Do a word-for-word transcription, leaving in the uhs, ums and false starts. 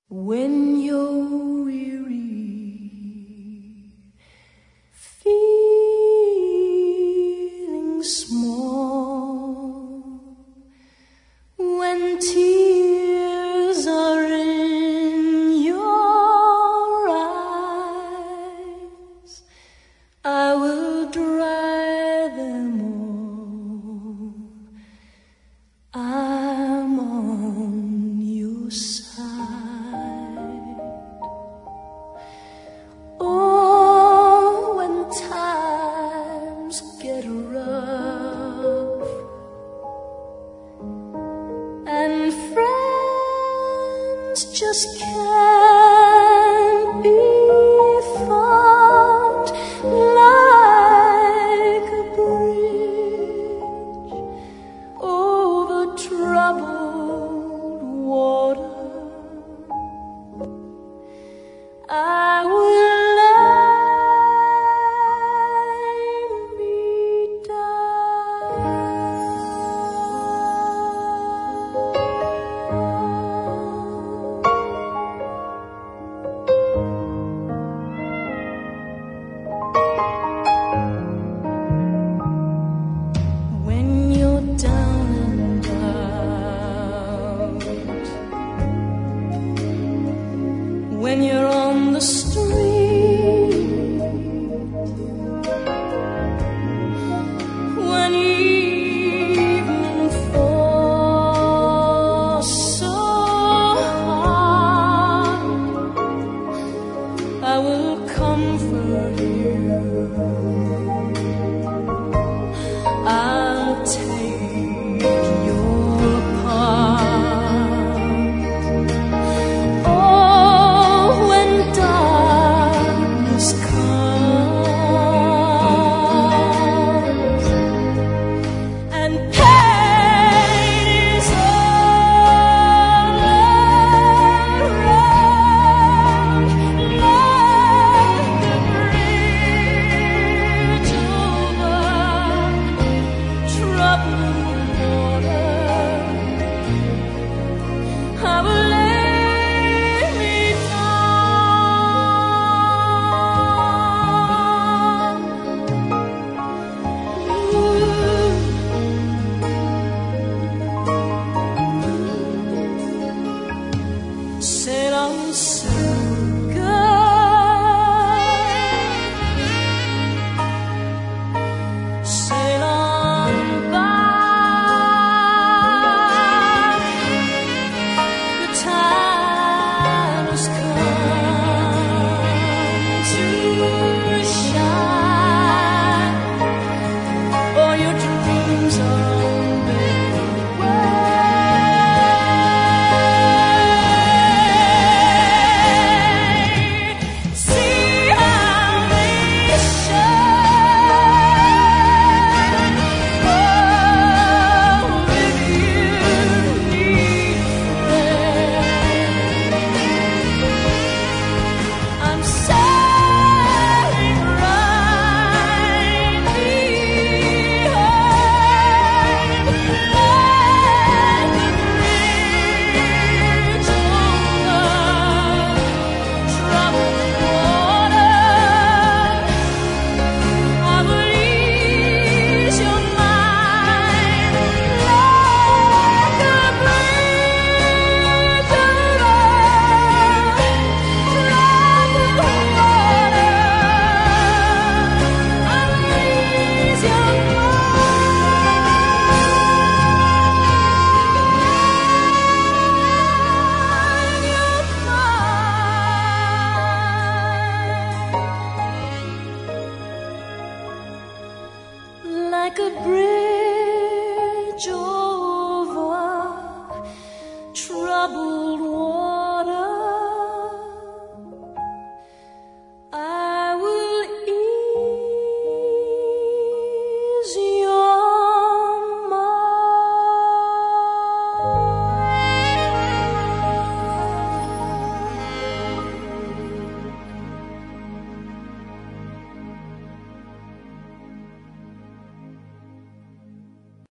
When you're weary, feeling small, when tears are in your eyes, I will dry them all. I'm on your side. Oh, when times get rough and friends just can't be found, like a bridge over troubled water, I will when you're on the street, when evening falls so hard, I will comfort you. I'll take your part. Oh, when darkness comes and pain is all around, like a bridge over troubled water, I will lay me down. Ooh. Sail on, sail, girl, sail on by. The time has come to shine. All your dreams are on their way. See how they shine. Oh, if you need friends, I'm sailing right behind, like a bridge over troubled water. I will ease your mind, like a bridge over troubled water. I will ease your mind, like a bridge over troubled